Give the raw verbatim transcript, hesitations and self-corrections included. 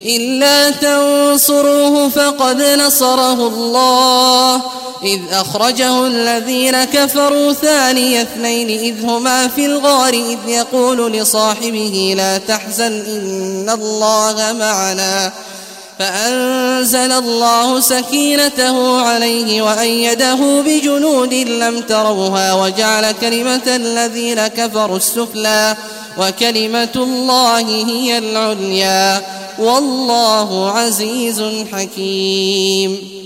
إلا تنصروه فقد نصره الله إذ أخرجه الذين كفروا ثاني اثنين إذ هما في الغار إذ يقول لصاحبه لا تحزن إن الله معنا فأنزل الله سكينته عليه وأيده بجنود لم تروها وجعل كلمة الذين كفروا السفلى وكلمة الله هي العليا والله عزيز حكيم.